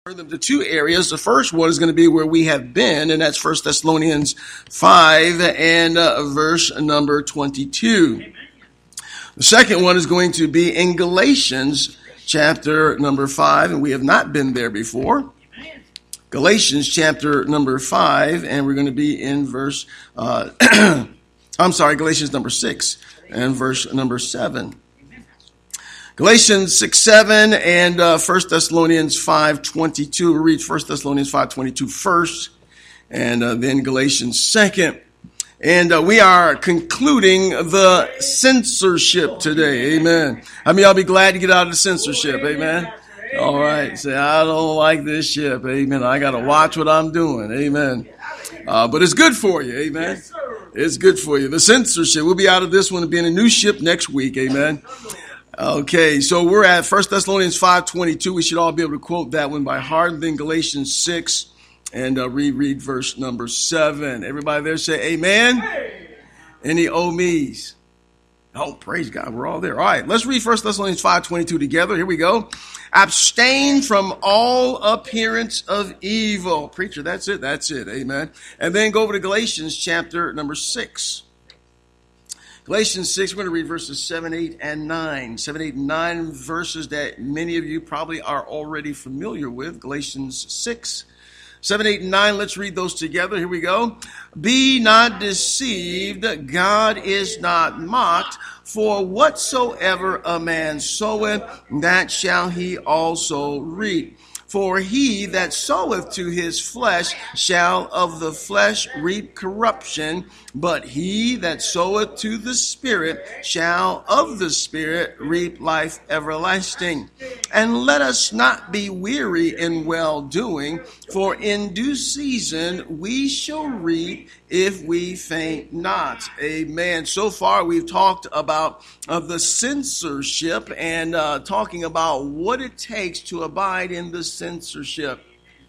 them to two areas. The first one is going to be where we have been, and that's 1 Thessalonians 5 and verse number 22. The second one is going to be in Galatians chapter number 5, and we have not been there before. Galatians chapter number 5, and we're going to be in Galatians number 6 and verse number 7. Galatians 6:7 and 1 Thessalonians 5:22. We'll read 1 Thessalonians 5:22 first, and then Galatians 2nd. And we are concluding the censorship today. Amen. I mean, I'll be glad to get out of the censorship. Amen. All right. Say, I don't like this ship. Amen. I got to watch what I'm doing. Amen. But it's good for you. Amen. It's good for you. The censorship. We'll be out of this one and be in a new ship next week. Amen. Okay, so we're at 1 Thessalonians 5:22. We should all be able to quote that one by heart. And then Galatians 6 and reread verse number 7. Everybody there say amen. Hey. Any me's? Oh, praise God. We're all there. All right, let's read 1 Thessalonians 5:22 together. Here we go. Abstain from all appearance of evil. Preacher, that's it. That's it. Amen. And then go over to Galatians chapter number 6. Galatians 6, we're going to read verses 7, 8, and 9. 7, 8, and 9 verses that many of you probably are already familiar with. Galatians 6, 7, 8, and 9. Let's read those together. Here we go. Be not deceived. God is not mocked. For whatsoever a man soweth, that shall he also reap. For he that soweth to his flesh shall of the flesh reap corruption, but he that soweth to the Spirit shall of the Spirit reap life everlasting. And let us not be weary in well-doing, for in due season we shall reap if we faint not. Amen. So far we've talked about the censorship and talking about what it takes to abide in the censorship.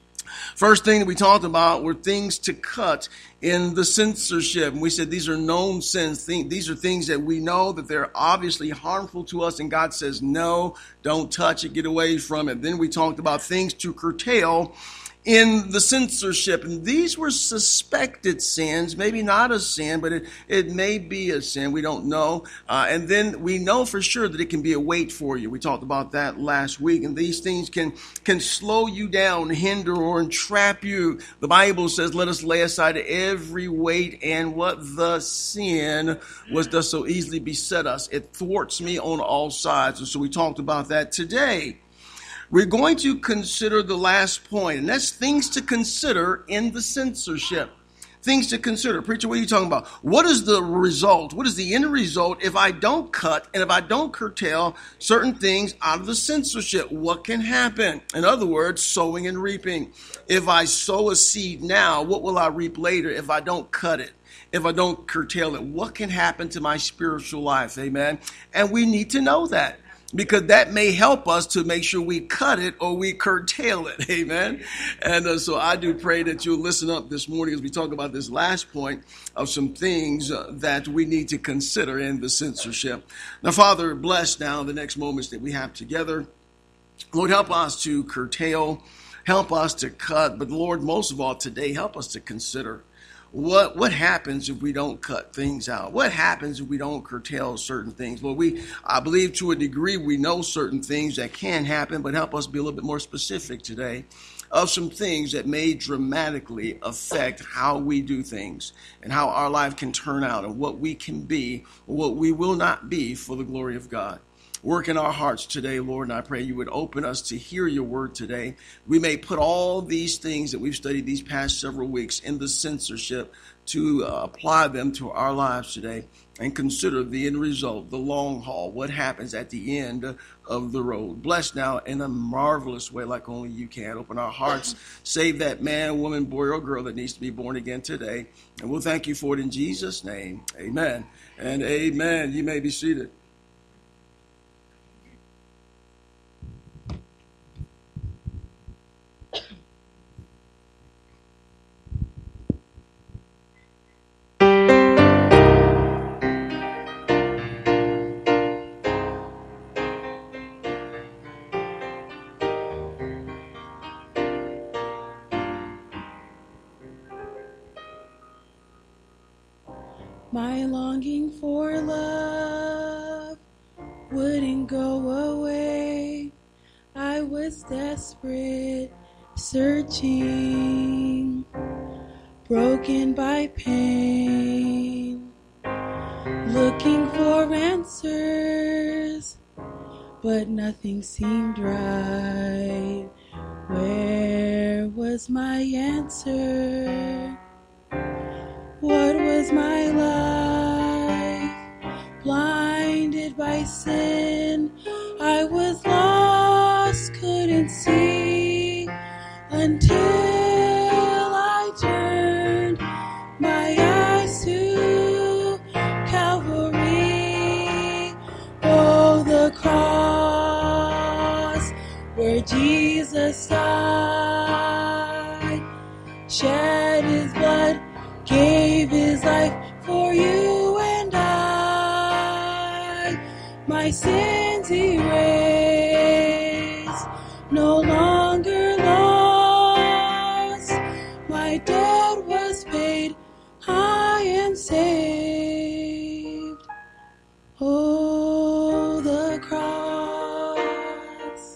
First thing that we talked about were things to cut in the censorship. And we said these are known sins. These are things that we know that they're obviously harmful to us. And God says, no, don't touch it, get away from it. Then we talked about things to curtail in the censorship. And these were suspected sins, maybe not a sin, but it may be a sin. We don't know. And then we know for sure that it can be a weight for you. We talked about that last week. And these things can slow you down, hinder, or entrap you. The Bible says, let us lay aside every weight and what the sin was does so easily beset us. It thwarts me on all sides. And so we talked about that today. We're going to consider the last point, and that's things to consider in the censorship. Things to consider. Preacher, what are you talking about? What is the result? What is the end result if I don't cut and if I don't curtail certain things out of the censorship? What can happen? In other words, sowing and reaping. If I sow a seed now, what will I reap later if I don't cut it? If I don't curtail it? What can happen to my spiritual life? Amen. And we need to know that, because that may help us to make sure we cut it or we curtail it. Amen. And so I do pray that you'll listen up this morning as we talk about this last point of some things that we need to consider in the censorship. Now, Father, bless now the next moments that we have together. Lord, help us to curtail, help us to cut, but Lord, most of all today, help us to consider what happens if we don't cut things out? What happens if we don't curtail certain things? Lord, I believe to a degree we know certain things that can happen, but help us be a little bit more specific today of some things that may dramatically affect how we do things and how our life can turn out and what we can be or what we will not be for the glory of God. Work in our hearts today, Lord, and I pray you would open us to hear your word today. We may put all these things that we've studied these past several weeks in the censorship to apply them to our lives today and consider the end result, the long haul, what happens at the end of the road. Bless now in a marvelous way like only you can. Open our hearts. Save that man, woman, boy, or girl that needs to be born again today. And we'll thank you for it in Jesus' name. Amen and amen. You may be seated. My longing for love wouldn't go away. I was desperate, searching, broken by pain, looking for answers, but nothing seemed right. Where was my answer? What was my life? Blinded by sin, I was lost, couldn't see, until I turned my eyes to Calvary. Oh, the cross where Jesus died, shed his blood, gave his life for you and I. My sins erased, no longer lost. My debt was paid, I am saved. Oh, the cross.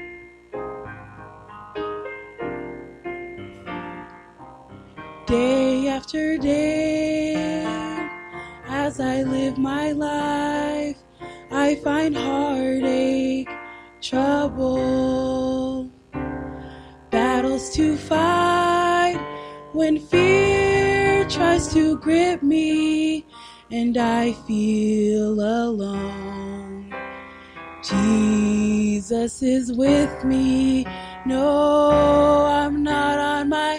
Day after day, as I live my life, I find heartache, trouble, battles to fight when fear tries to grip me and I feel alone. Jesus is with me. No, I'm not on my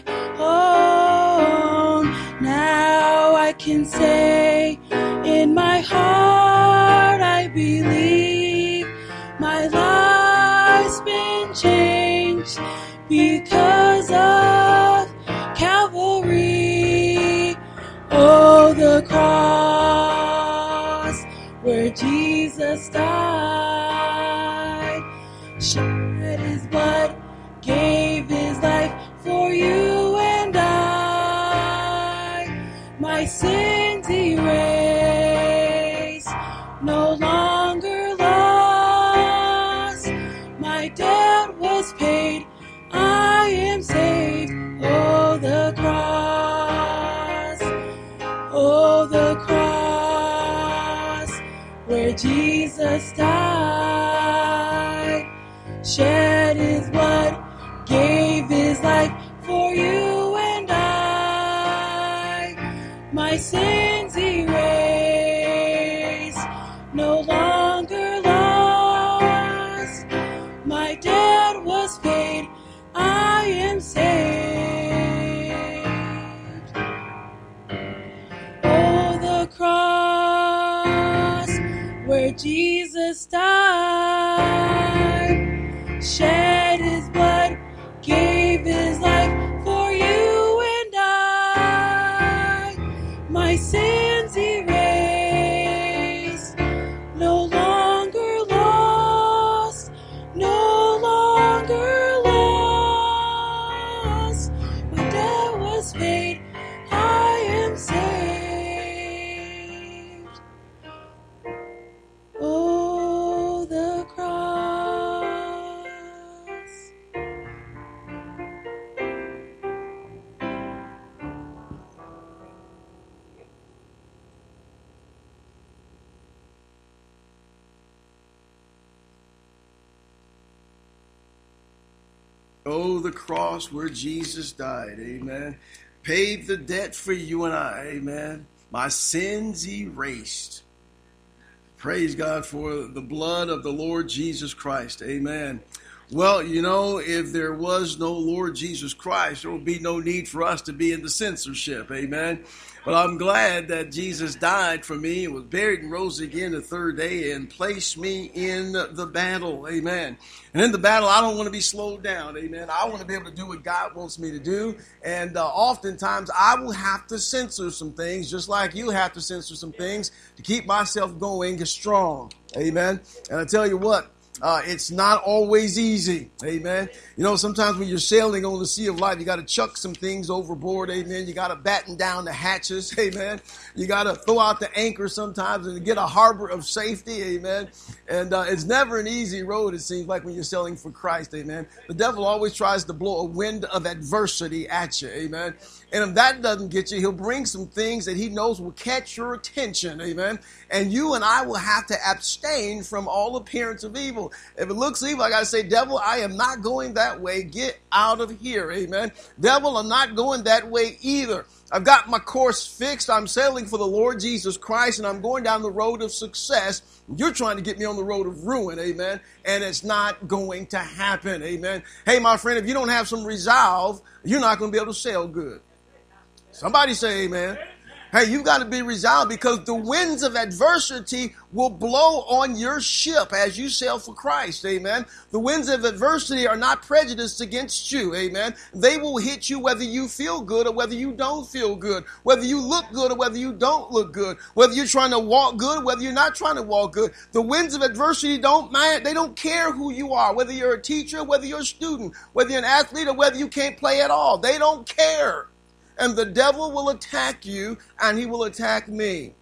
own. Now I can say in my heart I believe my life's been changed because of Calvary. Oh, the cross where Jesus died, shed his blood, gave his life for you and I. My sins erased, no longer lost. My debt was paid, I am saved. Oh, the cross, oh, the cross where Jesus died, shed his blood, gave his life for you and I. My sins erased, no longer lost. My debt was paid, I am saved. Oh, the cross where Jesus died, shed his blood, gave his life for you and I. My sins erased, no longer lost, no longer lost. My debt was paid, I am saved. Oh, the cross. Oh, the cross where Jesus died, amen. Paid the debt for you and I, amen. My sins erased. Praise God for the blood of the Lord Jesus Christ, amen. Well, you know, if there was no Lord Jesus Christ, there would be no need for us to be in the censorship, amen. But I'm glad that Jesus died for me and was buried and rose again the third day and placed me in the battle, amen. And in the battle, I don't want to be slowed down, amen. I want to be able to do what God wants me to do. And oftentimes, I will have to censor some things, just like you have to censor some things to keep myself going strong, amen. And I tell you what, It's not always easy. Amen. You know, sometimes when you're sailing on the sea of life, you got to chuck some things overboard. Amen. You got to batten down the hatches. Amen. You got to throw out the anchor sometimes and get a harbor of safety. Amen. And it's never an easy road, it seems like, when you're sailing for Christ. Amen. The devil always tries to blow a wind of adversity at you. Amen. And if that doesn't get you, he'll bring some things that he knows will catch your attention. Amen. And you and I will have to abstain from all appearance of evil. If it looks evil, I got to say, devil, I am not going that way. Get out of here. Amen. Devil, I'm not going that way either. I've got my course fixed. I'm sailing for the Lord Jesus Christ, and I'm going down the road of success. You're trying to get me on the road of ruin. Amen. And it's not going to happen. Amen. Hey, my friend, if you don't have some resolve, you're not going to be able to sail good. Somebody say amen. Hey, you've got to be resolved, because the winds of adversity will blow on your ship as you sail for Christ. Amen. The winds of adversity are not prejudiced against you. Amen. They will hit you whether you feel good or whether you don't feel good, whether you look good or whether you don't look good, whether you're trying to walk good, whether you're not trying to walk good. The winds of adversity don't mind. They don't care who you are, whether you're a teacher, whether you're a student, whether you're an athlete, or whether you can't play at all. They don't care. And the devil will attack you, and he will attack me.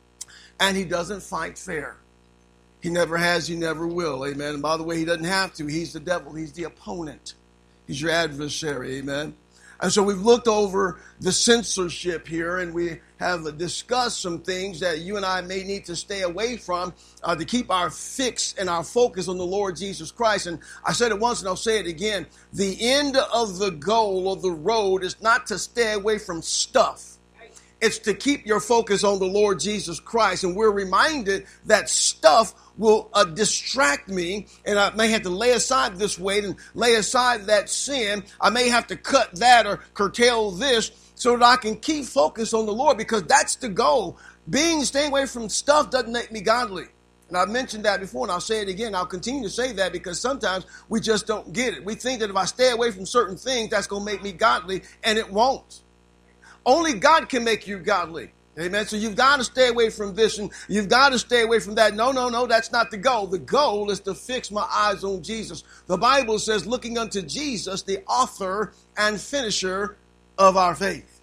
And he doesn't fight fair. He never has, he never will. Amen. And by the way, he doesn't have to. He's the devil. He's the opponent. He's your adversary. Amen. And so we've looked over the censorship here, and we have discussed some things that you and I may need to stay away from to keep our fix and our focus on the Lord Jesus Christ. And I said it once and I'll say it again. The end of the goal of the road is not to stay away from stuff. It's to keep your focus on the Lord Jesus Christ. And we're reminded that stuff will distract me, and I may have to lay aside this weight and lay aside that sin. I may have to cut that or curtail this so that I can keep focus on the Lord, because that's the goal. Staying away from stuff doesn't make me godly. And I've mentioned that before, and I'll say it again. I'll continue to say that, because sometimes we just don't get it. We think that if I stay away from certain things, that's going to make me godly, and it won't. Only God can make you godly. Amen. So you've got to stay away from this, and you've got to stay away from that. No, that's not the goal. The goal is to fix my eyes on Jesus. The Bible says, looking unto Jesus, the author and finisher of our faith.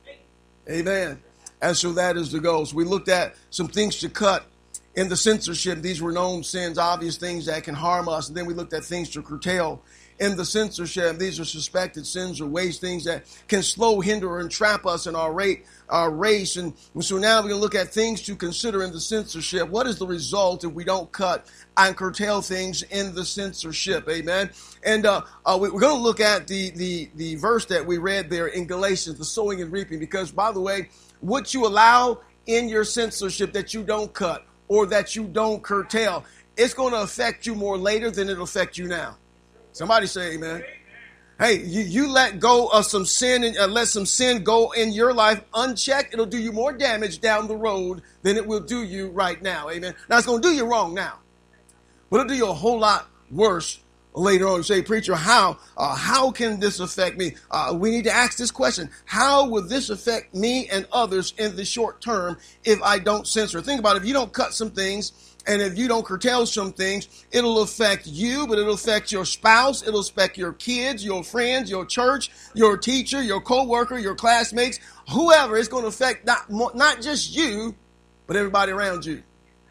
Amen. And so that is the goal. So we looked at some things to cut in the censorship. These were known sins, obvious things that can harm us. And then we looked at things to curtail in the censorship. These are suspected sins or ways, things that can slow, hinder, or entrap us in our race. And so now we're going to look at things to consider in the censorship. What is the result if we don't cut and curtail things in the censorship? Amen. And we're going to look at the verse that we read there in Galatians, the sowing and reaping, because, by the way, what you allow in your censorship that you don't cut or that you don't curtail, it's going to affect you more later than it'll affect you now. Somebody say amen. Hey, you let go of some sin and let some sin go in your life unchecked. It'll do you more damage down the road than it will do you right now. Amen. Now, it's going to do you wrong now, but it'll do you a whole lot worse later on. You say, preacher, how can this affect me? We need to ask this question. How will this affect me and others in the short term if I don't censor? Think about it. If you don't cut some things, and if you don't curtail some things, it'll affect you, but it'll affect your spouse. It'll affect your kids, your friends, your church, your teacher, your coworker, your classmates, whoever. It's going to affect not just you, but everybody around you.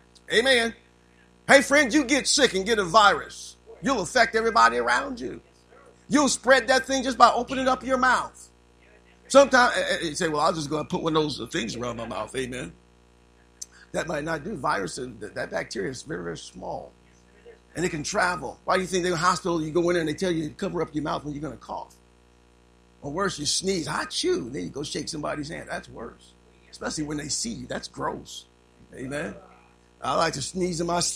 Amen. Hey, friend, you get sick and get a virus, you'll affect everybody around you. You'll spread that thing just by opening up your mouth. Sometimes you say, well, I'll just go and put one of those things around my mouth. Amen. That might not do. Viruses, that bacteria is very, very small. And it can travel. Why do you think they're in the hospital, you go in there and they tell you to cover up your mouth when you're going to cough? Or worse, you sneeze, achoo, then you go shake somebody's hand. That's worse. Especially when they see you. That's gross. Amen. I like to sneeze in my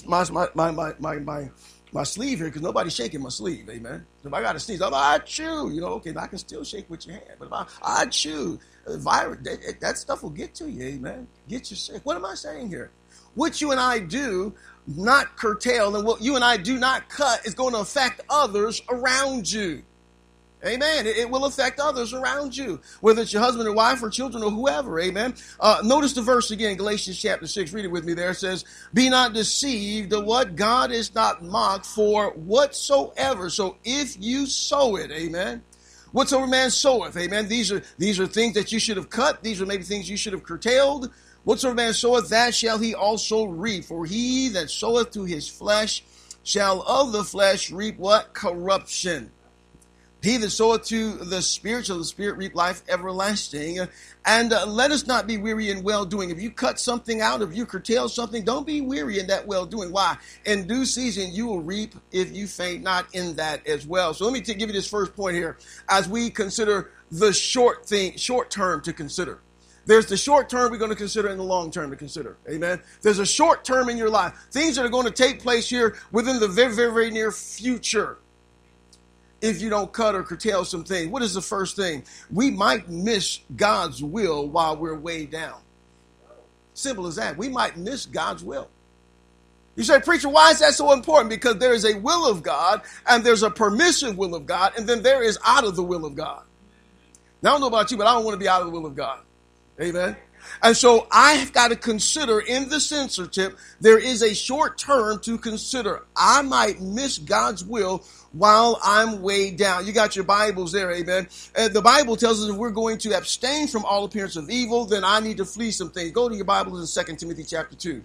sleeve here because nobody's shaking my sleeve. Amen. So if I got to sneeze, I'm like, achoo. Okay, I can still shake with your hand. But if I achoo, virus, that stuff will get to you. Amen. Get you sick. What am I saying here? What you and I do not curtail and what you and I do not cut is going to affect others around you. Amen. It will affect others around you, whether it's your husband or wife or children or whoever. Amen. Notice the verse again, Galatians chapter 6. Read it with me there. It says, be not deceived, what God is not mocked, for whatsoever. So if you sow it, amen. Whatsoever man soweth, amen. These are things that you should have cut. These are maybe things you should have curtailed. Whatsoever man soweth, that shall he also reap. For he that soweth to his flesh shall of the flesh reap what? Corruption. He that soweth to the Spirit shall the Spirit reap life everlasting. And let us not be weary in well-doing. If you cut something out, if you curtail something, don't be weary in that well-doing. Why? In due season you will reap if you faint not in that as well. So let me give you this first point here as we consider the short term to consider. There's the short term we're going to consider and the long term to consider. Amen. There's a short term in your life. Things that are going to take place here within the very, very, very near future. If you don't cut or curtail some things. What is the first thing? We might miss God's will while we're way down. Simple as that. We might miss God's will. You say, preacher, why is that so important? Because there is a will of God and there's a permissive will of God and then there is out of the will of God. Now, I don't know about you, but I don't want to be out of the will of God. Amen. And so I have got to consider in the censor tip, there is a short term to consider. I might miss God's will while I'm way down. You got your Bibles there, amen. The Bible tells us if we're going to abstain from all appearance of evil, then I need to flee some things. Go to your Bibles in 2 Timothy chapter 2.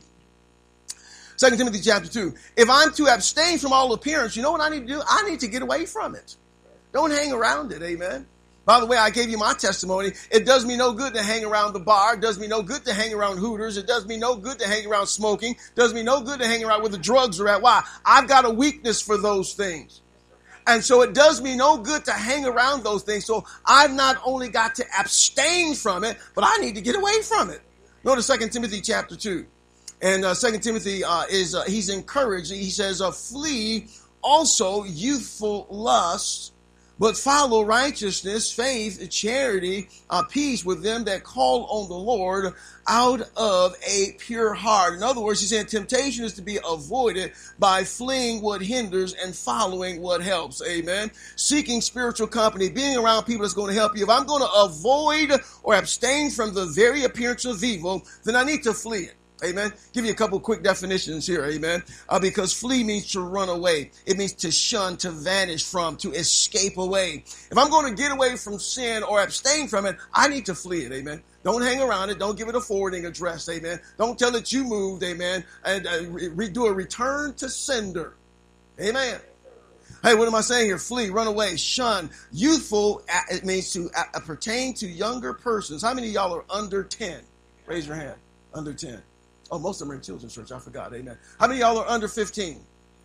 2 Timothy chapter 2. If I'm to abstain from all appearance, you know what I need to do? I need to get away from it. Don't hang around it, amen. By the way, I gave you my testimony. It does me no good to hang around the bar. It does me no good to hang around Hooters. It does me no good to hang around smoking. It does me no good to hang around where the drugs are at. Why? I've got a weakness for those things. And so it does me no good to hang around those things. So I've not only got to abstain from it, but I need to get away from it. Notice 2 Timothy chapter 2. And 2 Timothy he's encouraged. He says, flee also youthful lusts, but follow righteousness, faith, charity, peace with them that call on the Lord out of a pure heart. In other words, he's saying temptation is to be avoided by fleeing what hinders and following what helps. Amen. Seeking spiritual company, being around people that's going to help you. If I'm going to avoid or abstain from the very appearance of evil, then I need to flee it. Amen. Give you a couple quick definitions here. Amen. Because flee means to run away. It means to shun, to vanish from, to escape away. If I'm going to get away from sin or abstain from it, I need to flee it. Amen. Don't hang around it. Don't give it a forwarding address. Amen. Don't tell it you moved. Amen. And do a return to sender. Amen. Hey, what am I saying here? Flee, run away, shun. Youthful, it means to pertain to younger persons. How many of y'all are under 10? Raise your hand. Under 10. Oh, most of them are in children's church. I forgot. Amen. How many of y'all are under 15?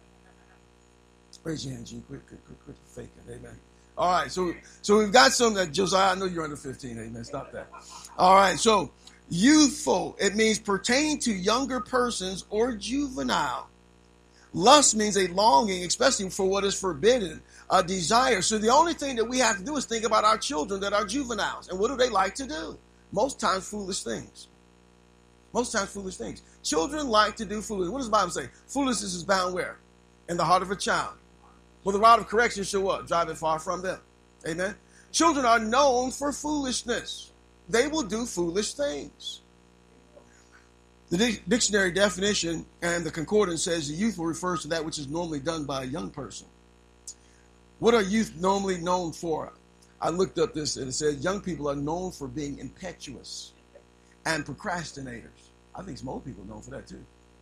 Raise your hand, Gene. Quit faking. Amen. All right. So we've got some that Josiah, I know you're under 15. Amen. Stop that. All right. So youthful, it means pertaining to younger persons or juvenile. Lust means a longing, especially for what is forbidden, a desire. So the only thing that we have to do is think about our children that are juveniles. And what do they like to do? Most times foolish things. Most times foolish things. Children like to do foolish. What does the Bible say? Foolishness is bound where? In the heart of a child. Well, the rod of correction shall what? Drive it far from them. Amen. Children are known for foolishness. They will do foolish things. The dictionary definition and the concordance says the youthful refers to that which is normally done by a young person. What are youth normally known for? I looked up this and it said young people are known for being impetuous and procrastinators. I think some old people are known for that too.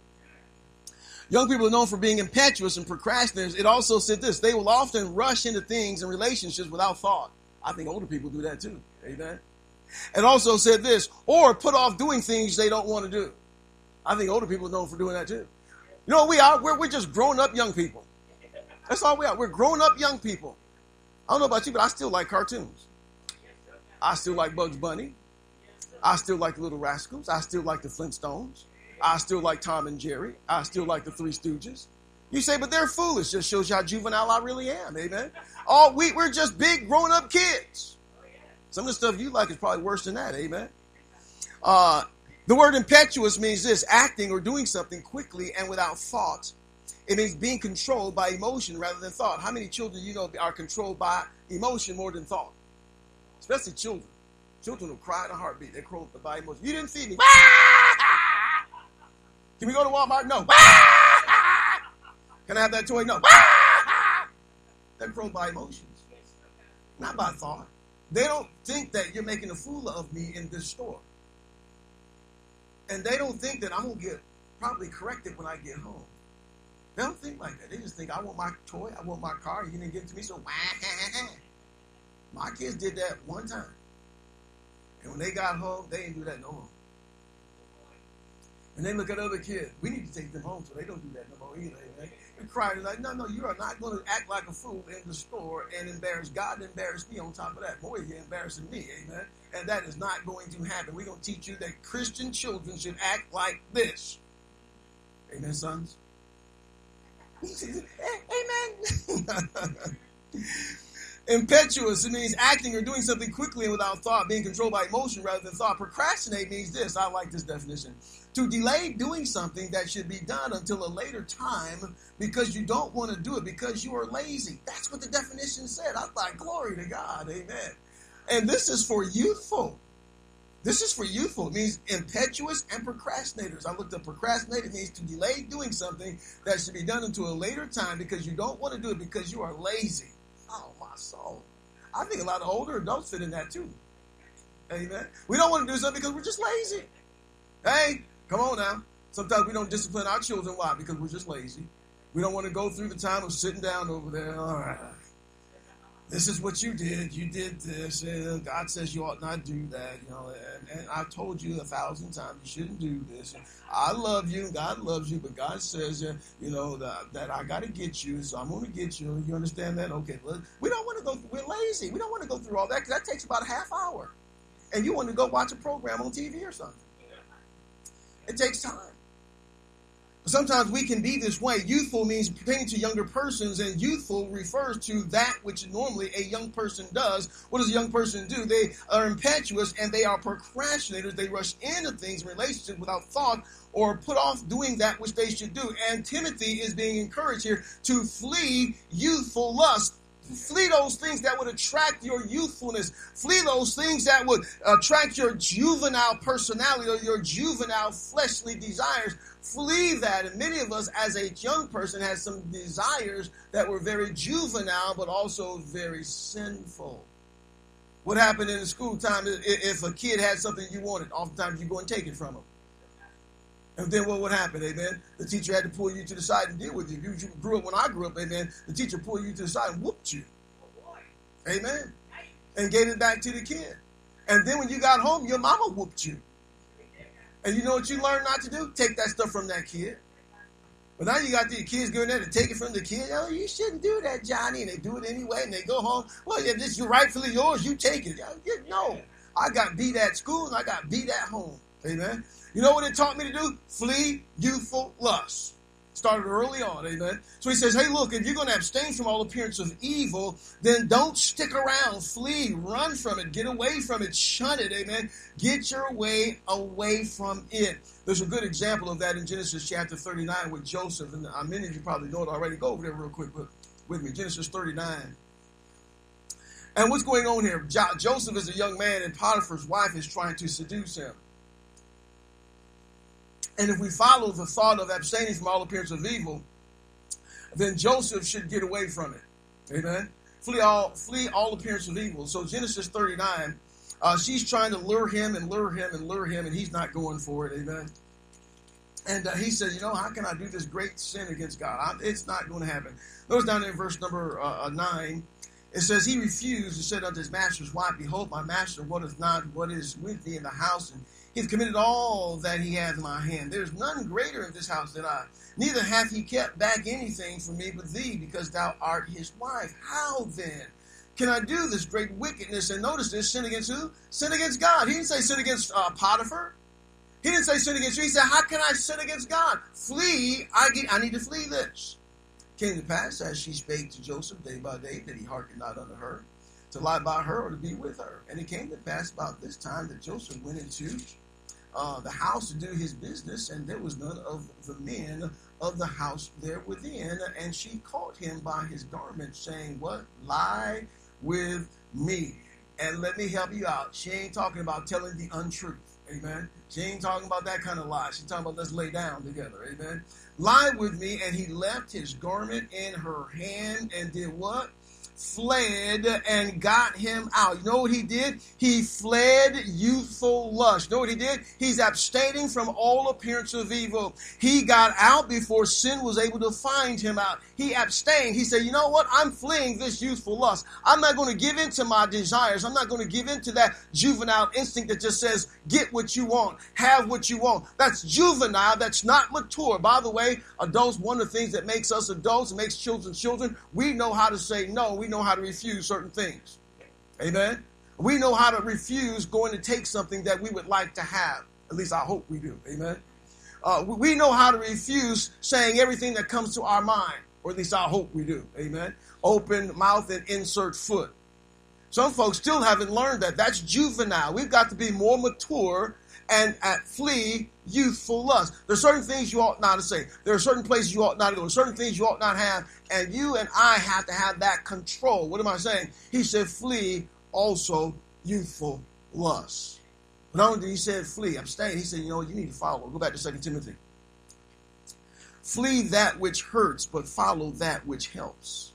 Young people are known for being impetuous and procrastinators. It also said this, they will often rush into things and relationships without thought. I think older people do that too. Amen. It also said this, or put off doing things they don't want to do. I think older people are known for doing that too. You know what we are? We're just grown up young people. That's all we are. We're grown up young people. I don't know about you, but I still like cartoons. I still like Bugs Bunny. I still like the Little Rascals. I still like the Flintstones. I still like Tom and Jerry. I still like the Three Stooges. You say, but they're foolish. Just shows you how juvenile I really am. Amen. We're just big grown-up kids. Some of the stuff you like is probably worse than that. Amen. The word impetuous means this, acting or doing something quickly and without thought. It means being controlled by emotion rather than thought. How many children you know are controlled by emotion more than thought. Especially children. Children will cry in a heartbeat. They crow by emotion. You didn't feed me. Can we go to Walmart? No. Can I have that toy? No. They're crow by emotions, not by thought. They don't think that you're making a fool of me in this store. And they don't think that I'm going to get probably corrected when I get home. They don't think like that. They just think, I want my toy, I want my car, you didn't give it to me, so my kids did that one time. And when they got home, they didn't do that no more. And they look at other kids. We need to take them home so they don't do that no more either. Amen. And cry. They're like, no, you are not going to act like a fool in the store and embarrass God and embarrass me on top of that. Boy, you're embarrassing me. Amen. And that is not going to happen. We're going to teach you that Christian children should act like this. Amen, sons? Amen. Impetuous, it means acting or doing something quickly and without thought, being controlled by emotion rather than thought. Procrastinate means this. I like this definition. To delay doing something that should be done until a later time because you don't want to do it, because you are lazy. That's what the definition said. I thought, glory to God. Amen. And this is for youthful. This is for youthful. It means impetuous and procrastinators. I looked up procrastinate. It means to delay doing something that should be done until a later time because you don't want to do it because you are lazy. Oh, my soul. I think a lot of older adults fit in that too. Amen. We don't want to do something because we're just lazy. Hey, come on now. Sometimes we don't discipline our children. Why? Because we're just lazy. We don't want to go through the time of sitting down over there. All right. This is what you did. You did this. And God says you ought not do that. You know, and I've told you 1,000 times you shouldn't do this. And I love you. God loves you. But God says, you know, that I got to get you. So I'm going to get you. You understand that? Okay. We don't want to go. We're lazy. We don't want to go through all that because that takes about a half hour. And you want to go watch a program on TV or something. It takes time. Sometimes we can be this way. Youthful means pertaining to younger persons, and youthful refers to that which normally a young person does. What does a young person do? They are impetuous and they are procrastinators. They rush into things in relationships without thought or put off doing that which they should do. And Timothy is being encouraged here to flee youthful lust. Flee those things that would attract your youthfulness. Flee those things that would attract your juvenile personality or your juvenile fleshly desires. Flee that. And many of us as a young person had some desires that were very juvenile but also very sinful. What happened in the school time is if a kid had something you wanted, oftentimes you go and take it from them. And then what would happen, amen? The teacher had to pull you to the side and deal with you. If you grew up when I grew up, amen, the teacher pulled you to the side and whooped you. Amen. And gave it back to the kid. And then when you got home, your mama whooped you. And you know what you learned not to do? Take that stuff from that kid. But now you got the kids going there to take it from the kid. Oh, you shouldn't do that, Johnny. And they do it anyway. And they go home. Well, yeah, this is rightfully yours. You take it. No. I got beat at school and I got beat at home. Amen. You know what it taught me to do? Flee youthful lust. Started early on, amen. So he says, hey, look, if you're going to abstain from all appearance of evil, then don't stick around. Flee, run from it, get away from it, shun it, amen. Get your way away from it. There's a good example of that in Genesis chapter 39 with Joseph, and many of you probably know it already. Go over there real quick with me, Genesis 39. And what's going on here? Joseph is a young man, and Potiphar's wife is trying to seduce him. And if we follow the thought of abstaining from all appearance of evil, then Joseph should get away from it. Amen. Flee all appearance of evil. So Genesis 39, she's trying to lure him, and he's not going for it. Amen. And he says, how can I do this great sin against God? It's not going to happen. Notice down in verse number 9, it says, he refused and said unto his master's wife, behold, my master, what is with thee in the house, and he hath committed all that he hath in my hand. There is none greater in this house than I. Neither hath he kept back anything from me but thee, because thou art his wife. How then can I do this great wickedness? And notice this, sin against who? Sin against God. He didn't say sin against Potiphar. He didn't say sin against you. He said, how can I sin against God? Flee. I need to flee this. Came to pass, as she spake to Joseph day by day, that he hearkened not unto her, to lie by her or to be with her. And it came to pass about this time that Joseph went into the house to do his business, and there was none of the men of the house there within. And she caught him by his garment, saying, what? Lie with me. And let me help you out. She ain't talking about telling the untruth. Amen. She ain't talking about that kind of lie. She's talking about let's lay down together. Amen. Lie with me. And he left his garment in her hand and did what? Fled and got him out. You know what he did? He fled youthful lust. You know what he did? He's abstaining from all appearance of evil. He got out before sin was able to find him out. He abstained. He said, you know what? I'm fleeing this youthful lust. I'm not going to give in to my desires. I'm not going to give in to that juvenile instinct that just says, get what you want, have what you want. That's juvenile. That's not mature. By the way, adults, one of the things that makes us adults and makes children children, we know how to say no. We know how to refuse certain things. Amen. We know how to refuse going to take something that we would like to have. At least I hope we do. Amen. We know how to refuse saying everything that comes to our mind, or at least I hope we do. Amen. Open mouth and insert foot. Some folks still haven't learned that. That's juvenile. We've got to be more mature and flee youthful lust. There are certain things you ought not to say. There are certain places you ought not to go. There are certain things you ought not have. And you and I have to have that control. What am I saying? He said flee also youthful lust. But not only did he say flee, abstain, he said, you know, you need to follow. Go back to 2 Timothy. Flee that which hurts, but follow that which helps.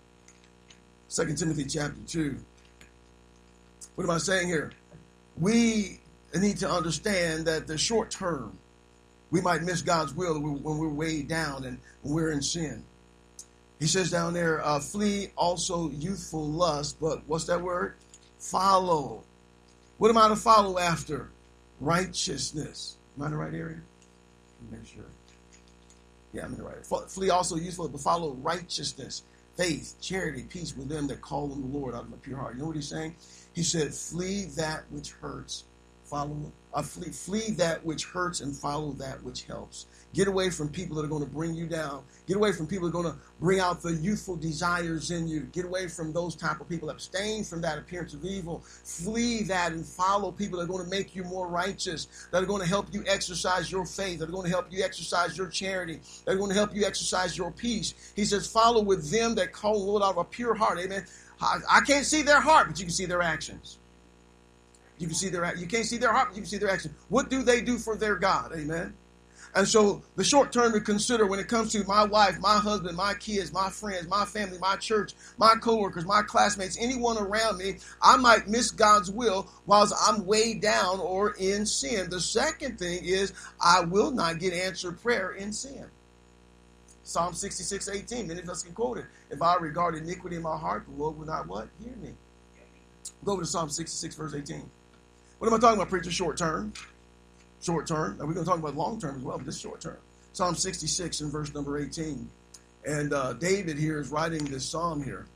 2 Timothy chapter 2. What am I saying here? We need to understand that the short term, we might miss God's will when we're weighed down and when we're in sin. He says down there, flee also youthful lust, but what's that word? Follow. What am I to follow after? Righteousness. Am I in the right area? Make sure. Yeah, I'm in the right area. Flee also youthful, but follow righteousness, faith, charity, peace with them that call on the Lord out of a pure heart. You know what he's saying? He said, flee that which hurts. Flee that which hurts and follow that which helps. Get away from people that are going to bring you down. Get away from people that are going to bring out the youthful desires in you. Get away from those type of people. Abstain from that appearance of evil. Flee that and follow people that are going to make you more righteous, that are going to help you exercise your faith, that are going to help you exercise your charity, that are going to help you exercise your peace. He says, follow with them that call the Lord out of a pure heart. Amen. I can't see their heart, but you can see their actions. You can't see their heart, but you can see their action. What do they do for their God? Amen. And so the short term to consider when it comes to my wife, my husband, my kids, my friends, my family, my church, my coworkers, my classmates, anyone around me, I might miss God's will whilst I'm weighed down or in sin. The second thing is I will not get answered prayer in sin. Psalm 66:18, many of us can quote it. If I regard iniquity in my heart, the Lord will not what? Hear me. Go over to Psalm 66, verse 18. What am I talking about, preacher? Short term. Short term. Now, we're going to talk about long term as well, but this is short term. Psalm 66 and verse number 18. And David here is writing this psalm here.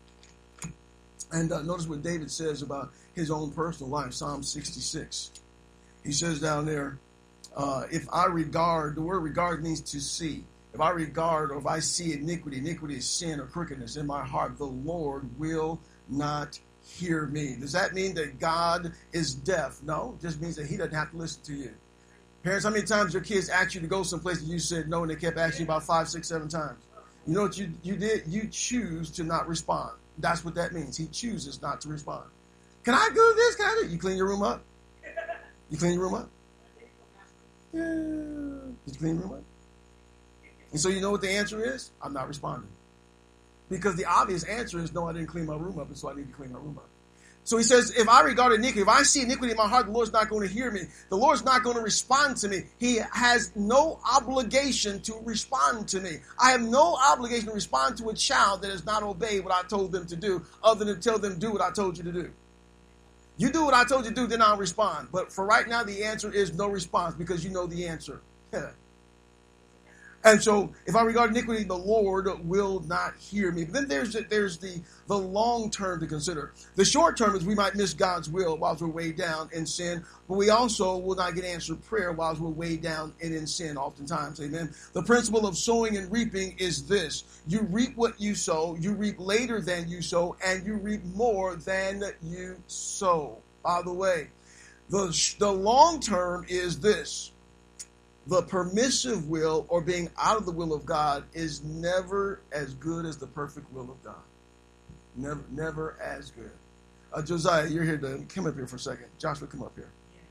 And notice what David says about his own personal life, Psalm 66. He says down there, if I regard, the word regard means to see. If I regard or if I see iniquity is sin or crookedness in my heart, the Lord will not hear me. Does that mean that God is deaf? No, it just means that he doesn't have to listen to you. Parents, how many times your kids asked you to go someplace and you said no and they kept asking you about 5, 6, 7 times? You know what you did? You choose to not respond. That's what that means. He chooses not to respond. Can I do this? Can I do it? You clean your room up? You clean your room up? Yeah. Did you clean your room up? And so you know what the answer is? I'm not responding. Because the obvious answer is, no, I didn't clean my room up, and so I need to clean my room up. So he says, if I regard iniquity, if I see iniquity in my heart, the Lord's not going to hear me. The Lord's not going to respond to me. He has no obligation to respond to me. I have no obligation to respond to a child that has not obeyed what I told them to do, other than tell them, do what I told you to do. You do what I told you to do, then I'll respond. But for right now, the answer is no response, because you know the answer. And so, if I regard iniquity, the Lord will not hear me. But then there's the long term to consider. The short term is we might miss God's will whilst we're weighed down in sin, but we also will not get answered prayer whilst we're weighed down and in sin oftentimes. Amen. The principle of sowing and reaping is this. You reap what you sow, you reap later than you sow, and you reap more than you sow. By the way, the long term is this. The permissive will, or being out of the will of God, is never as good as the perfect will of God. Never as good. Josiah, you're here to come up here for a second. Joshua, come up here.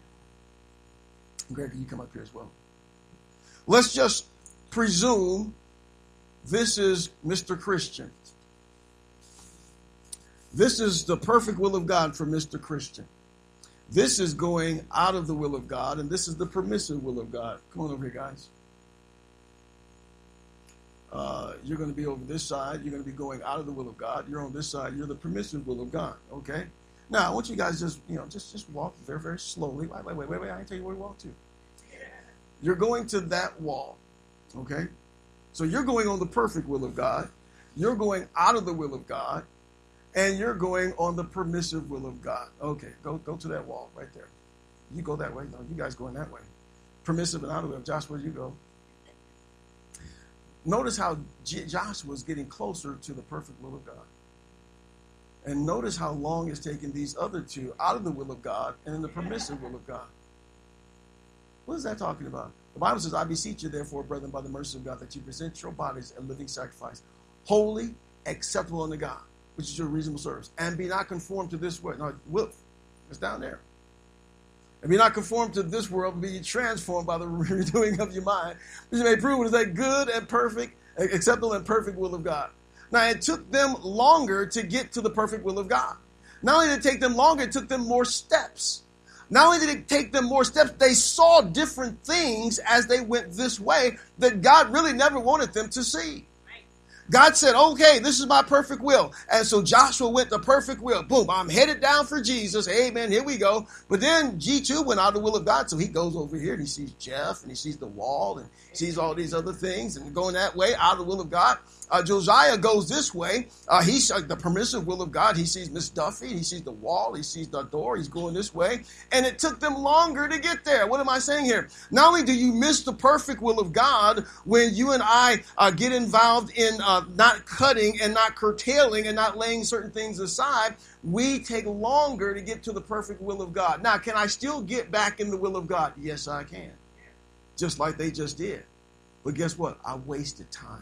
Greg, you come up here as well. Let's just presume this is Mr. Christian. This is the perfect will of God for Mr. Christian. This is going out of the will of God, and this is the permissive will of God. Come on over here, guys. You're going to be over this side. You're going to be going out of the will of God. You're on this side. You're the permissive will of God. Okay? Now, I want you guys just walk very, very slowly. Wait. I can tell you where to walk to. You're going to that wall. Okay? So you're going on the perfect will of God. You're going out of the will of God. And you're going on the permissive will of God. Okay, go to that wall right there. You go that way. No, you guys going that way. Permissive and out of the will. Joshua, you go. Notice how Joshua is getting closer to the perfect will of God. And notice how long it's taken these other two out of the will of God and in the permissive will of God. What is that talking about? The Bible says, I beseech you, therefore, brethren, by the mercy of God, that you present your bodies a living sacrifice, holy, acceptable unto God, which is your reasonable service. And be not conformed to this world. No, it's down there. And be not conformed to this world, but be transformed by the renewing of your mind, that you may prove what is that good and perfect, acceptable and perfect will of God. Now, it took them longer to get to the perfect will of God. Not only did it take them longer, it took them more steps. Not only did it take them more steps, they saw different things as they went this way that God really never wanted them to see. God said, okay, this is my perfect will. And so Joshua went the perfect will. Boom, I'm headed down for Jesus. Amen, here we go. But then G2 went out of the will of God. So he goes over here and he sees Jeff and he sees the wall and sees all these other things and going that way out of the will of God. Josiah goes this way. He's the permissive will of God. He sees Miss Duffy. He sees the wall. He sees the door. He's going this way. And it took them longer to get there. What am I saying here? Not only do you miss the perfect will of God when you and I get involved in not cutting and not curtailing and not laying certain things aside, we take longer to get to the perfect will of God. Now, can I still get back in the will of God? Yes, I can. Just like they just did. But guess what? I wasted time.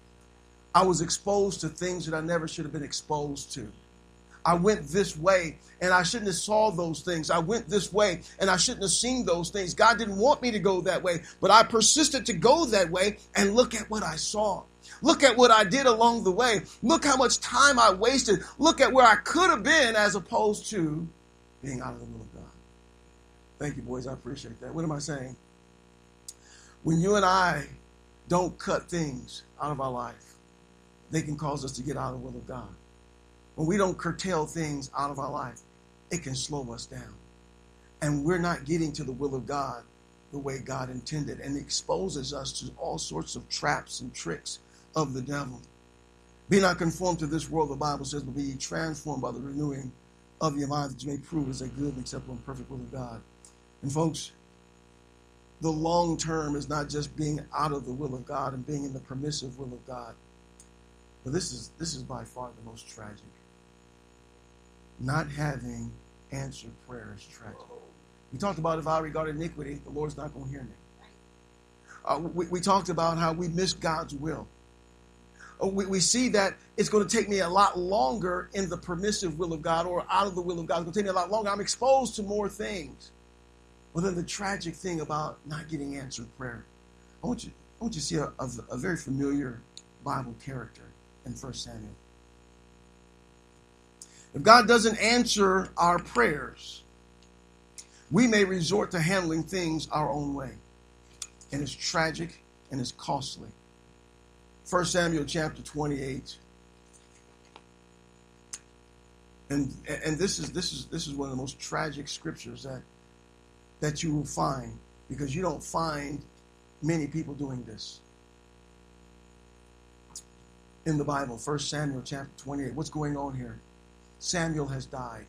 I was exposed to things that I never should have been exposed to. I went this way and I shouldn't have saw those things. I went this way and I shouldn't have seen those things. God didn't want me to go that way, but I persisted to go that way, and look at what I saw. Look at what I did along the way. Look how much time I wasted. Look at where I could have been as opposed to being out of the will of God. Thank you, boys. I appreciate that. What am I saying? When you and I don't cut things out of our life, they can cause us to get out of the will of God. When we don't curtail things out of our life, it can slow us down. And we're not getting to the will of God the way God intended, and it exposes us to all sorts of traps and tricks of the devil. Be not conformed to this world, the Bible says, but be ye transformed by the renewing of your mind, that you may prove as a good and acceptable and perfect will of God. And folks, the long term is not just being out of the will of God and being in the permissive will of God. But this is by far the most tragic. Not having answered prayer is tragic. We talked about if I regard iniquity, the Lord's not going to hear me. We talked about how we miss God's will. We see that it's going to take me a lot longer in the permissive will of God or out of the will of God. It's going to take me a lot longer. I'm exposed to more things. Well, then the tragic thing about not getting answered prayer. I want you to see a very familiar Bible character in 1 Samuel. If God doesn't answer our prayers, we may resort to handling things our own way. And it's tragic and it's costly. 1 Samuel chapter 28. And this is one of the most tragic scriptures that you will find, because you don't find many people doing this. In the Bible, 1 Samuel chapter 28. What's going on here? Samuel has died.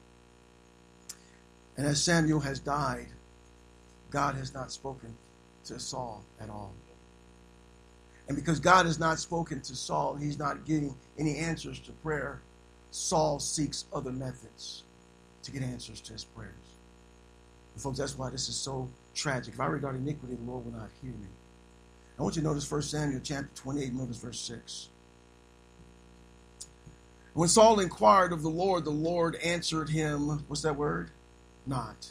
And as Samuel has died, God has not spoken to Saul at all. And because God has not spoken to Saul, he's not getting any answers to prayer, Saul seeks other methods to get answers to his prayers. And folks, that's why this is so tragic. If I regard iniquity, the Lord will not hear me. I want you to notice 1 Samuel chapter 28, notice verse 6. When Saul inquired of the Lord answered him, what's that word? Not.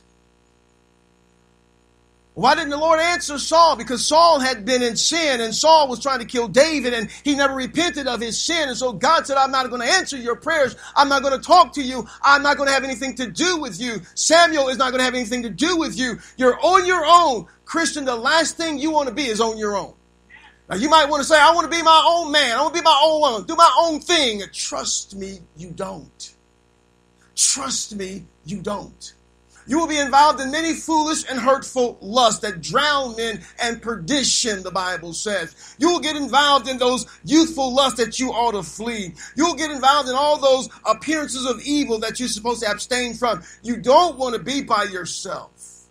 Why didn't the Lord answer Saul? Because Saul had been in sin, and Saul was trying to kill David, and he never repented of his sin. And so God said, I'm not going to answer your prayers. I'm not going to talk to you. I'm not going to have anything to do with you. Samuel is not going to have anything to do with you. You're on your own. Christian, the last thing you want to be is on your own. Now, you might want to say, I want to be my own man. I want to be my own one. Do my own thing. Trust me, you don't. Trust me, you don't. You will be involved in many foolish and hurtful lusts that drown men and perdition, the Bible says. You will get involved in those youthful lusts that you ought to flee. You will get involved in all those appearances of evil that you're supposed to abstain from. You don't want to be by yourself.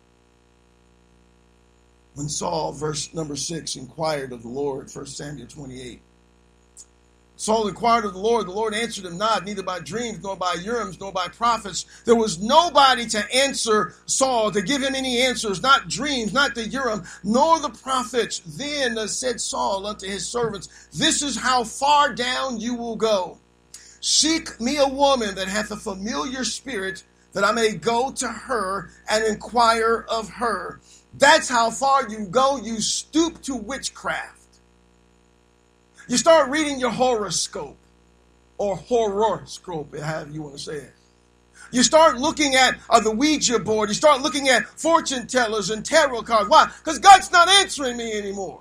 When Saul, verse number 6, inquired of the Lord, 1 Samuel 28. Saul inquired of the Lord answered him not, neither by dreams, nor by Urims, nor by prophets. There was nobody to answer Saul, to give him any answers, not dreams, not the Urim, nor the prophets. Then said Saul unto his servants, this is how far down you will go. Seek me a woman that hath a familiar spirit, that I may go to her and inquire of her. That's how far you go. You stoop to witchcraft. You start reading your horoscope, or horoscope, however you want to say it. You start looking at the Ouija board. You start looking at fortune tellers and tarot cards. Why? Because God's not answering me anymore.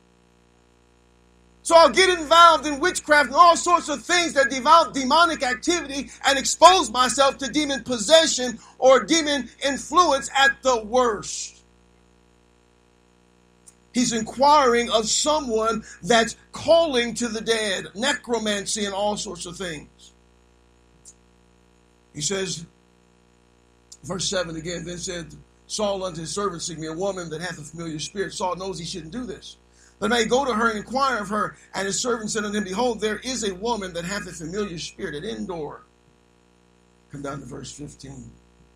So I'll get involved in witchcraft and all sorts of things that involve demonic activity and expose myself to demon possession or demon influence at the worst. He's inquiring of someone that's calling to the dead, necromancy and all sorts of things. He says, verse 7 again, then said Saul unto his servant, seek me a woman that hath a familiar spirit. Saul knows he shouldn't do this. But may go to her and inquire of her. And his servant said unto him, behold, there is a woman that hath a familiar spirit at Endor. Come down to verse 15.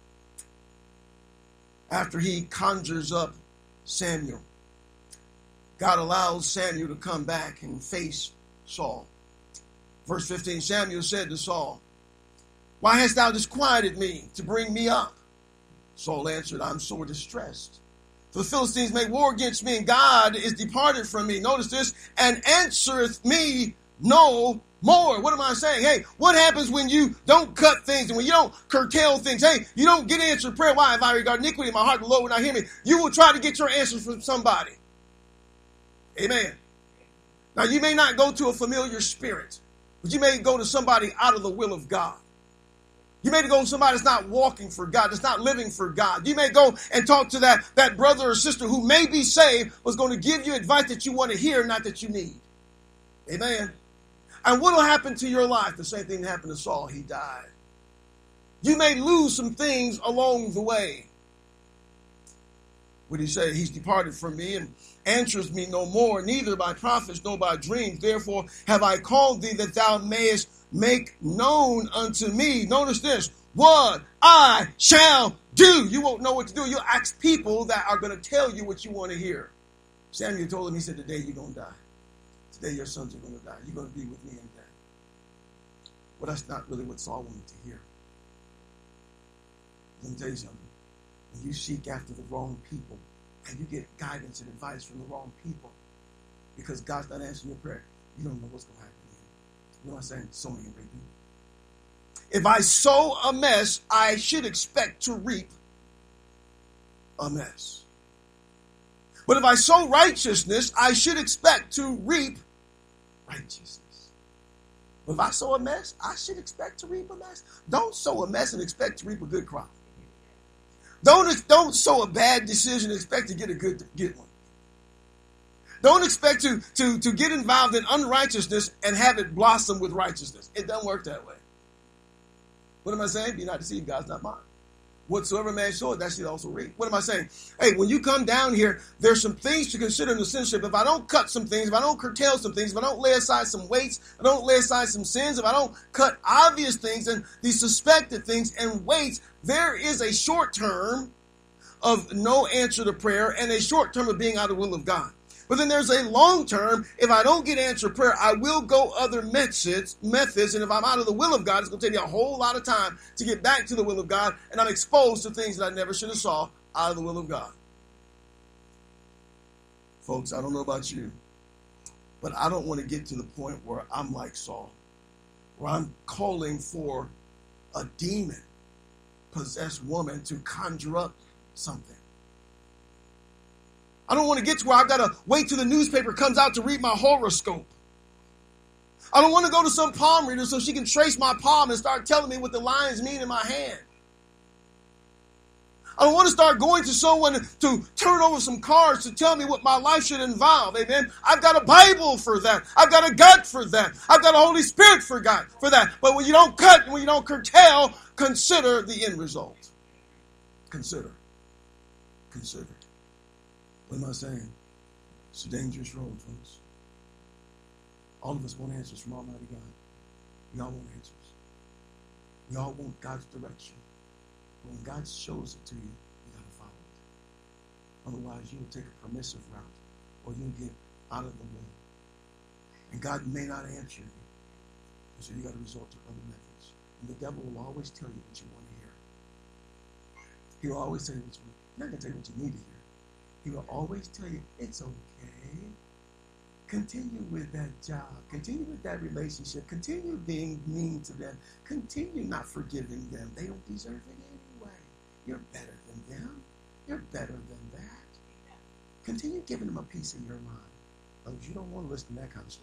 After he conjures up Samuel, God allows Samuel to come back and face Saul. Verse 15, Samuel said to Saul, why hast thou disquieted me to bring me up? Saul answered, I'm sore distressed. For the Philistines make war against me, and God is departed from me. Notice this, and answereth me no more. What am I saying? Hey, what happens when you don't cut things and when you don't curtail things? Hey, you don't get answered prayer. Why? If I regard iniquity in my heart, the Lord will not hear me. You will try to get your answers from somebody. Amen. Now, you may not go to a familiar spirit, but you may go to somebody out of the will of God. You may go to somebody that's not walking for God, that's not living for God. You may go and talk to that brother or sister who may be saved, was going to give you advice that you want to hear, not that you need. Amen. And what will happen to your life? The same thing happened to Saul. He died. You may lose some things along the way. What did he say? He's departed from me and answers me no more, neither by prophets nor by dreams. Therefore have I called thee, that thou mayest make known unto me. Notice this, what I shall do. You won't know what to do. You'll ask people that are going to tell you what you want to hear. Samuel told him, he said, today you're going to die. Today your sons are going to die. You're going to be with me in death. Well, that's not really what Saul wanted to hear. Let me tell you something. When you seek after the wrong people and you get guidance and advice from the wrong people because God's not answering your prayer, you don't know what's going to happen to you. You know what I'm saying? So many great people. If I sow a mess, I should expect to reap a mess. But if I sow righteousness, I should expect to reap righteousness. But if I sow a mess, I should expect to reap a mess. Don't sow a mess and expect to reap a good crop. Don't sow a bad decision and expect to get one. Don't expect to get involved in unrighteousness and have it blossom with righteousness. It doesn't work that way. What am I saying? Be not deceived, God's not mocked. Whatsoever man soweth, that shall also reap. What am I saying? Hey, when you come down here, there's some things to consider in the sinship. If I don't cut some things, if I don't curtail some things, if I don't lay aside some weights, if I don't lay aside some sins, if I don't cut obvious things and these suspected things and weights, there is a short term of no answer to prayer and a short term of being out of the will of God. But then there's a long term. If I don't get answered prayer, I will go other methods. And if I'm out of the will of God, it's going to take me a whole lot of time to get back to the will of God. And I'm exposed to things that I never should have saw out of the will of God. Folks, I don't know about you, but I don't want to get to the point where I'm like Saul, where I'm calling for a demon-possessed woman to conjure up something. I don't want to get to where I've got to wait till the newspaper comes out to read my horoscope. I don't want to go to some palm reader so she can trace my palm and start telling me what the lines mean in my hand. I don't want to start going to someone to turn over some cards to tell me what my life should involve. Amen. I've got a Bible for that. I've got a gut for that. I've got a Holy Spirit for that. But when you don't cut, when you don't curtail, consider the end result. Consider. What am I saying? It's a dangerous road, folks. All of us want answers from Almighty God. We all want answers. We all want God's direction. But when God shows it to you, you got to follow it. Otherwise, you'll take a permissive route, or you'll get out of the way. And God may not answer you. So you got to resort to other methods. And the devil will always tell you what you want to hear. He'll always tell you what you want. He's not going to tell you what you need to hear. He will always tell you, it's okay. Continue with that job. Continue with that relationship. Continue being mean to them. Continue not forgiving them. They don't deserve it anyway. You're better than them. You're better than that. Continue giving them a piece of your mind. Because you don't want to listen to that kind of stuff.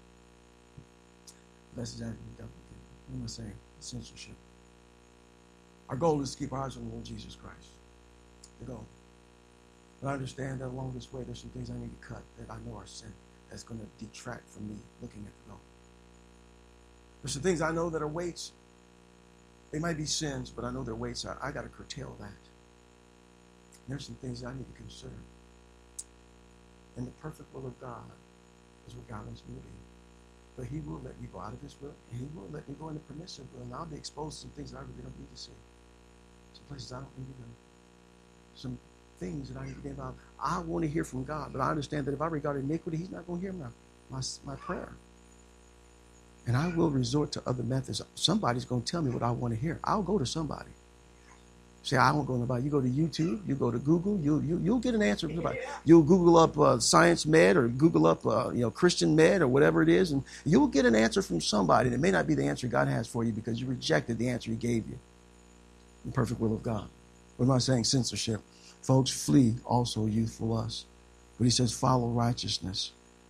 That's exactly what the devil did. What am I saying? Censorship. Our goal is to keep our eyes on the Lord Jesus Christ. The goal. But I understand that along this way, there's some things I need to cut that I know are sin. That's going to detract from me looking at the goal. There's some things I know that are weights. They might be sins, but I know they're weights. I got to curtail that. And there's some things that I need to consider. And the perfect will of God is what God wants me to be. But he will let me go out of his will, and he will let me go into permissive will, and I'll be exposed to some things that I really don't need to see. Some places I don't need to go. Some things that I need to get about. I want to hear from God, but I understand that if I regard iniquity, he's not going to hear my prayer. And I will resort to other methods. Somebody's going to tell me what I want to hear. I'll go to somebody. Say, I won't go to nobody. You go to YouTube, you go to Google, you'll get an answer from somebody. You'll Google up Science Med or Google up Christian Med or whatever it is, and you'll get an answer from somebody. And it may not be the answer God has for you because you rejected the answer he gave you. The perfect will of God. What am I saying? Censorship. Folks, flee also youthful lust. But he says, follow righteousness.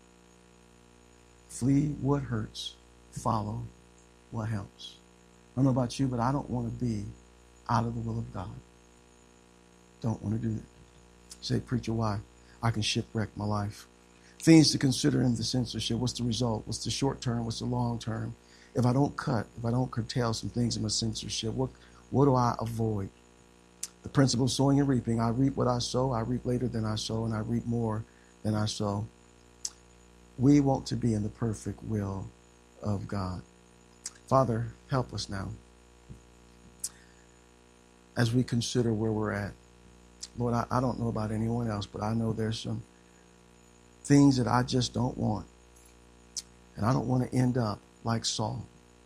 Flee what hurts. Follow what helps. I don't know about you, but I don't want to be out of the will of God. Don't want to do it. Say, preacher, why? I can shipwreck my life. Things to consider in the censorship. What's the result? What's the short term? What's the long term? If I don't cut, if I don't curtail some things in my censorship, what do I avoid? The principle of sowing and reaping. I reap what I sow. I reap later than I sow, and I reap more than I sow. We want to be in the perfect will of God. Father, help us now as we consider where we're at. Lord, I don't know about anyone else, but I know there's some things that I just don't want. And I don't want to end up like Saul.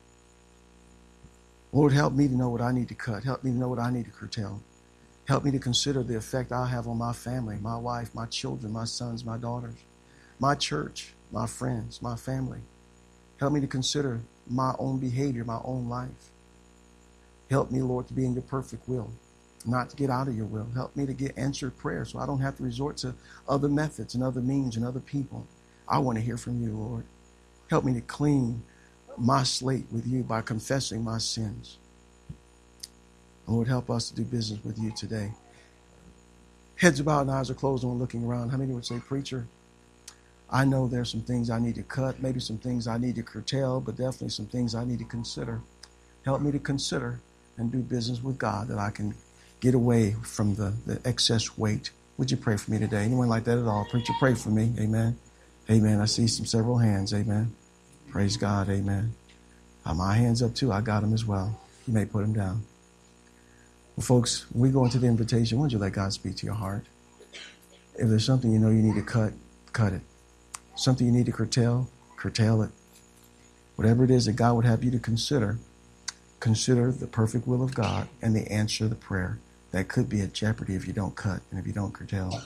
Lord, help me to know what I need to cut. Help me to know what I need to curtail. Help me to consider the effect I have on my family, my wife, my children, my sons, my daughters, my church, my friends, my family. Help me to consider my own behavior, my own life. Help me, Lord, to be in your perfect will, not to get out of your will. Help me to get answered prayer so I don't have to resort to other methods and other means and other people. I want to hear from you, Lord. Help me to clean my slate with you by confessing my sins. Lord, help us to do business with you today. Heads are bowed and eyes are closed and we're looking around. How many would say, preacher, I know there's some things I need to cut, maybe some things I need to curtail, but definitely some things I need to consider. Help me to consider and do business with God that I can get away from the excess weight. Would you pray for me today? Anyone like that at all? Preacher, pray for me. Amen. Amen. I see several hands. Amen. Praise God. Amen. My hand's up too. I got them as well. You may put them down. Well, folks, when we go into the invitation, why don't you let God speak to your heart? If there's something you know you need to cut, cut it. Something you need to curtail it. Whatever it is that God would have you to consider the perfect will of God and the answer to the prayer. That could be at jeopardy if you don't cut and if you don't curtail.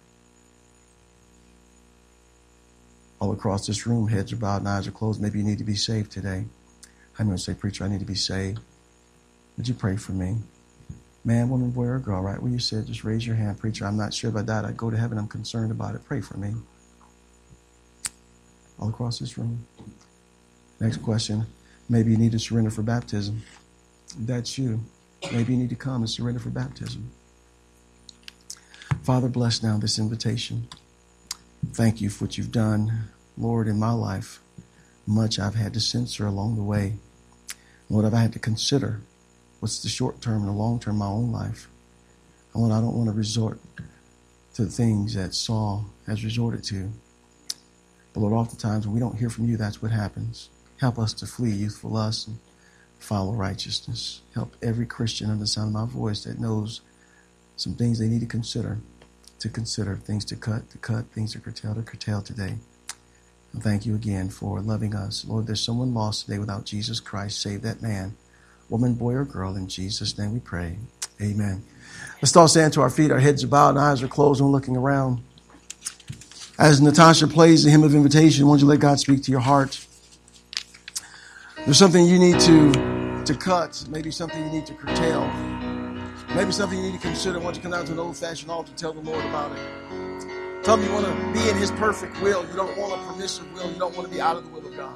All across this room, heads are bowed and eyes are closed. Maybe you need to be saved today. I'm going to say, preacher, I need to be saved. Would you pray for me? Man, woman, boy, or girl, right where you sit, just raise your hand. Preacher, I'm not sure if I died, I'd go to heaven. I'm concerned about it. Pray for me. All across this room. Next question. Maybe you need to surrender for baptism. If that's you. Maybe you need to come and surrender for baptism. Father, bless now this invitation. Thank you for what you've done, Lord, in my life. Much I've had to censor along the way. Lord, I've had to consider what's the short term and the long term in my own life. And Lord, I don't want to resort to the things that Saul has resorted to. But Lord, oftentimes when we don't hear from you, that's what happens. Help us to flee youthful lust and follow righteousness. Help every Christian under the sound of my voice that knows some things they need to consider things to cut, things to curtail today. And thank you again for loving us. Lord, there's someone lost today without Jesus Christ. Save that man, woman, boy, or girl. In Jesus' name we pray. Amen. Let's all stand to our feet. Our heads are bowed and eyes are closed and we're looking around. As Natasha plays the hymn of invitation, won't you let God speak to your heart? There's something you need to cut. Maybe something you need to curtail. Maybe something you need to consider. Why don't you come down to an old-fashioned altar and tell the Lord about it. Tell him you want to be in his perfect will. You don't want a permissive will. You don't want to be out of the will of God.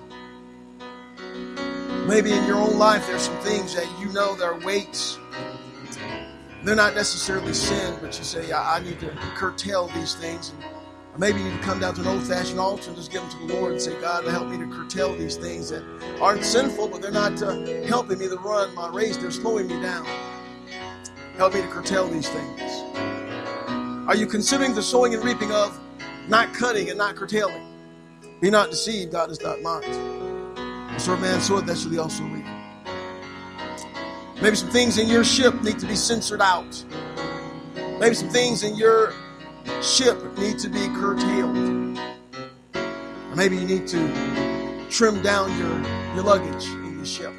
Maybe in your own life there's some things that you know that are weights. They're not necessarily sin, but you say, I need to curtail these things. And maybe you need to come down to an old-fashioned altar and just give them to the Lord and say, God, help me to curtail these things that aren't sinful, but they're not helping me to run my race. They're slowing me down. Help me to curtail these things. Are you considering the sowing and reaping of not cutting and not curtailing? Be not deceived, God is not mocked. So a man soweth, that shall he also reap. Maybe some things in your ship need to be censored out. Maybe some things in your ship need to be curtailed. Or maybe you need to trim down your luggage in your ship.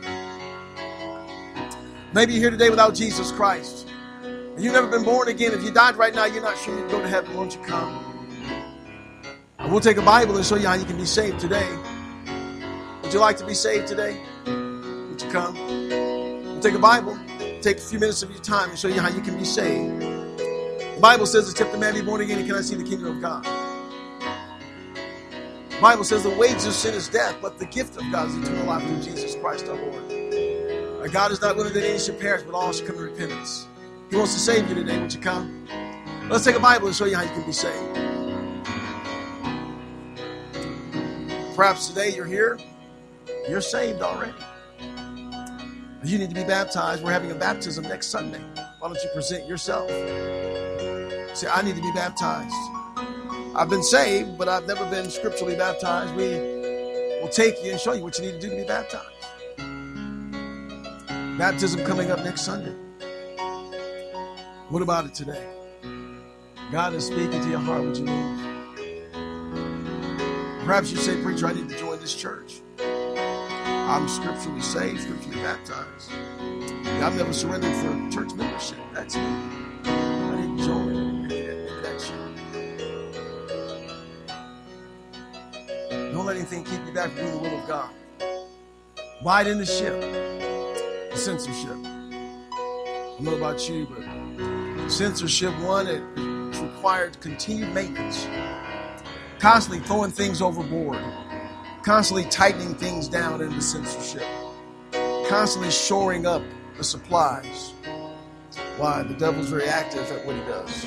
Maybe you're here today without Jesus Christ. And you've never been born again. If you died right now, you're not sure you'd go to heaven. Won't you come? And we'll take a Bible and show you how you can be saved today. Would you like to be saved today? Would you come? We'll take a Bible, take a few minutes of your time and show you how you can be saved. The Bible says, except the man be born again, he cannot see the kingdom of God. The Bible says the wages of sin is death, but the gift of God is eternal life through Jesus Christ our Lord. Our God is not willing that any should perish, but all should come to repentance. He wants to save you today. Won't you come? Let's take a Bible and show you how you can be saved. Perhaps today you're here. You're saved already. You need to be baptized. We're having a baptism next Sunday. Why don't you present yourself? Say, I need to be baptized. I've been saved, but I've never been scripturally baptized. We will take you and show you what you need to do to be baptized. Baptism coming up next Sunday. What about it today? God is speaking to your heart. What you need. Perhaps you say, preacher, I need to join this church. I'm scripturally saved, scripturally baptized. I've never surrendered for church membership. That's me. I need to join. That's you. Don't let anything keep you back from doing the will of God. Abide in the ship. The censorship. I don't know about you, but censorship, one, it's required continued maintenance. Constantly throwing things overboard. Constantly tightening things down in the censorship. Constantly shoring up the supplies. Why? The devil's very active at what he does.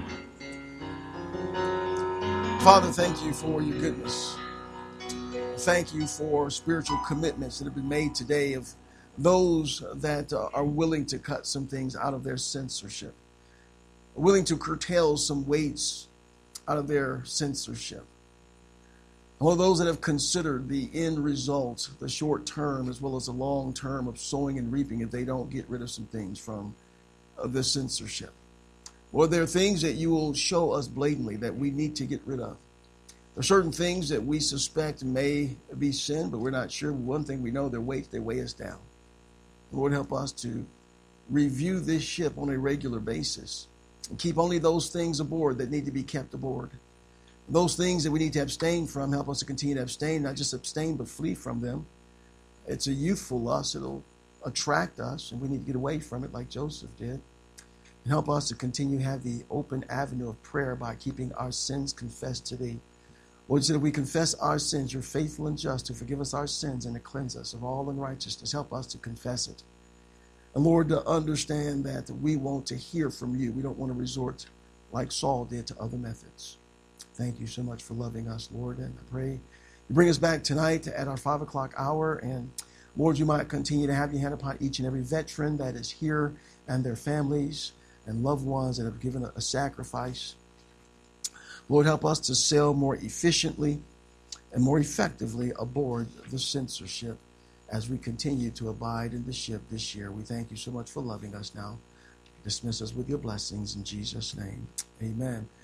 Father, thank you for your goodness. Thank you for spiritual commitments that have been made today of those that are willing to cut some things out of their censorship. Willing to curtail some weights out of their censorship. All those that have considered the end result, the short term as well as the long term of sowing and reaping if they don't get rid of some things from the censorship. Or there are things that you will show us blatantly that we need to get rid of. There are certain things that we suspect may be sin, but we're not sure. One thing we know, they weigh us down. Lord, help us to review this ship on a regular basis and keep only those things aboard that need to be kept aboard. Those things that we need to abstain from, help us to continue to abstain, not just abstain, but flee from them. It's a youthful lust. It'll attract us, and we need to get away from it like Joseph did. And help us to continue to have the open avenue of prayer by keeping our sins confessed to Thee. Lord, you said if we confess our sins, You're faithful and just to forgive us our sins and to cleanse us of all unrighteousness. Help us to confess it. And Lord, to understand that we want to hear from You. We don't want to resort, like Saul did, to other methods. Thank You so much for loving us, Lord. And I pray You bring us back tonight at our 5 o'clock hour. And Lord, You might continue to have Your hand upon each and every veteran that is here and their families and loved ones that have given a sacrifice. Lord, help us to sail more efficiently and more effectively aboard the censorship as we continue to abide in the ship this year. We thank You so much for loving us now. Dismiss us with Your blessings in Jesus' name. Amen.